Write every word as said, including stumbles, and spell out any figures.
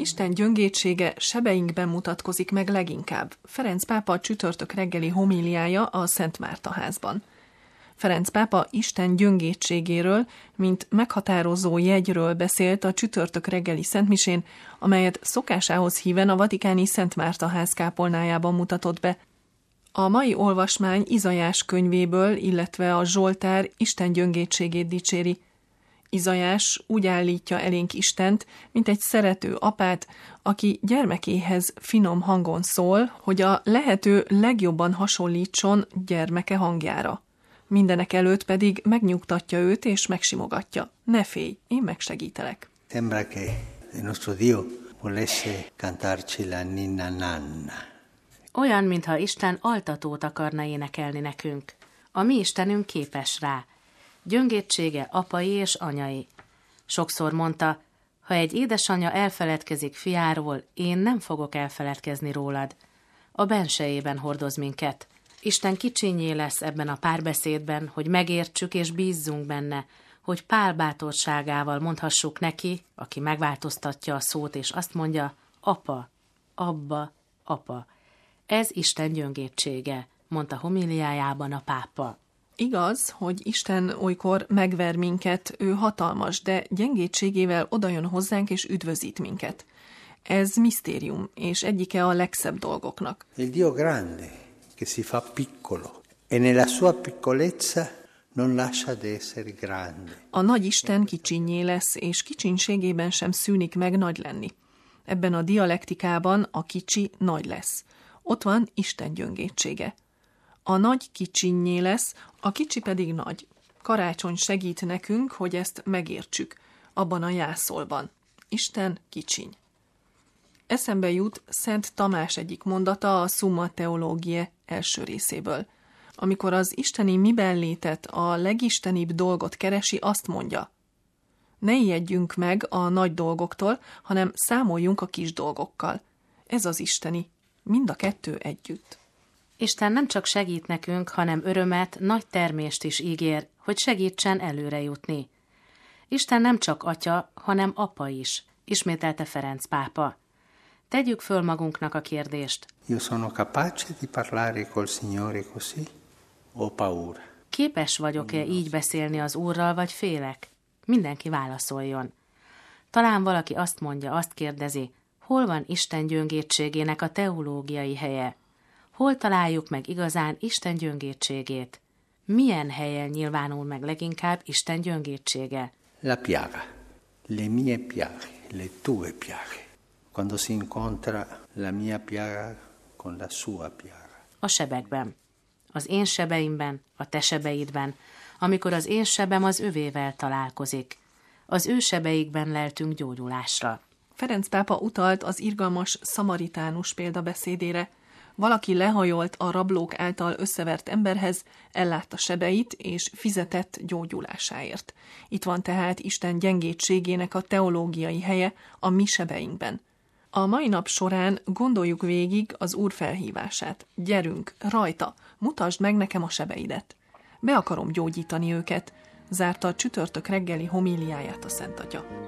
Isten gyöngétsége sebeinkben mutatkozik meg leginkább. Ferenc pápa csütörtök reggeli homíliája a Szent Márta házban. Ferenc pápa Isten gyöngétségéről, mint meghatározó jegyről beszélt a csütörtök reggeli szentmisén, amelyet szokásához híven a vatikáni Szent Márta ház kápolnájában mutatott be. A mai olvasmány Izaiás könyvéből, illetve a Zsoltár Isten gyöngétségét dicséri. Izaiás úgy állítja elénk Istent, mint egy szerető apát, aki gyermekéhez finom hangon szól, hogy a lehető legjobban hasonlítson gyermeke hangjára. Mindenek előtt pedig megnyugtatja őt és megsimogatja. Ne félj, én megsegítelek. Sembra che il nostro Dio volesse cantarci la ninna nanna. Olyan, mintha Isten altatót akarna énekelni nekünk. A mi Istenünk képes rá. Gyöngétsége apai és anyai. Sokszor mondta, ha egy édesanyja elfeledkezik fiáról, én nem fogok elfeledkezni rólad. A bensejében hordoz minket. Isten kicsinyé lesz ebben a párbeszédben, hogy megértsük és bízzunk benne, hogy Pál bátorságával mondhassuk neki, aki megváltoztatja a szót és azt mondja, apa, abba, apa. Ez Isten gyöngétsége, mondta homíliájában a pápa. Igaz, hogy Isten olykor megver minket, ő hatalmas, de gyengétségével odajön hozzánk és üdvözít minket. Ez misztérium, és egyike a legszebb dolgoknak. Il Dio grande, che si fa piccolo, e nella sua piccolezza non lascia di essere grande. A nagy Isten kicsinnyé lesz, és kicsinségében sem szűnik meg nagy lenni. Ebben a dialektikában a kicsi nagy lesz. Ott van Isten gyöngétsége. A nagy kicsinnyé lesz, a kicsi pedig nagy. Karácsony segít nekünk, hogy ezt megértsük, abban a jászolban. Isten kicsiny. Eszembe jut Szent Tamás egyik mondata a Summa Theologiae első részéből. Amikor az isteni miben létet, a legistenibb dolgot keresi, azt mondja: ne ijedjünk meg a nagy dolgoktól, hanem számoljunk a kis dolgokkal. Ez az isteni, mind a kettő együtt. Isten nem csak segít nekünk, hanem örömet, nagy termést is ígér, hogy segítsen előre jutni. Isten nem csak atya, hanem apa is, ismételte Ferenc pápa. Tegyük föl magunknak a kérdést. Io sono capace di parlare col Signore così? Ho paura. Képes vagyok-e így beszélni az Úrral, vagy félek? Mindenki válaszoljon. Talán valaki azt mondja, azt kérdezi, hol van Isten gyöngétségének a teológiai helye? Hol találjuk meg igazán Isten gyöngétségét? Milyen helyen nyilvánul meg leginkább Isten gyöngétsége? La piaga, le mie piaghe, le tue piaghe. Quando si incontra la mia piaga con la sua piaga. A sebekben. Az én sebeimben, a te sebeidben, amikor az én sebem az övével találkozik. Az ő sebeikben leltünk gyógyulásra. Ferenc pápa utalt az irgalmas szamaritánus példabeszédére. Valaki lehajolt a rablók által összevert emberhez, ellátta sebeit és fizetett gyógyulásáért. Itt van tehát Isten gyengétségének a teológiai helye a mi sebeinkben. A mai nap során gondoljuk végig az Úr felhívását. Gyerünk, rajta, mutasd meg nekem a sebeidet. Be akarom gyógyítani őket, zárta a csütörtök reggeli homíliáját a Szent Atya.